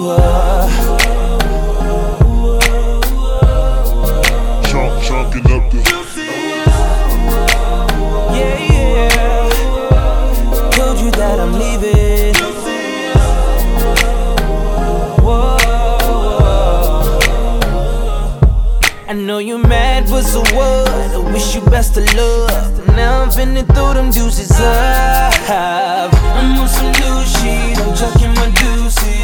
Chalking up the yeah. Told you that I'm leaving. Whoa. I know you mad, but so what? I wish you best of luck. Now I'm finna throw them deuces up. I'm on some new shit, I'm chucking my deuces.